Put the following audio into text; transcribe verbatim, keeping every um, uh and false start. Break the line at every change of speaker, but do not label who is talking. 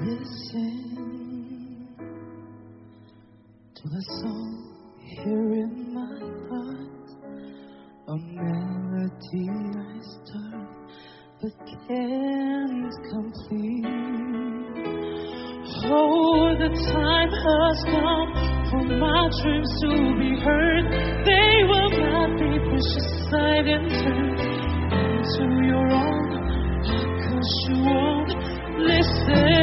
Listen to the song here in my heart, a melody I start but can't complete. Oh, the time has come for my dreams to be heard. They will not be pushed aside and turned into your own, 'cause you won't listen.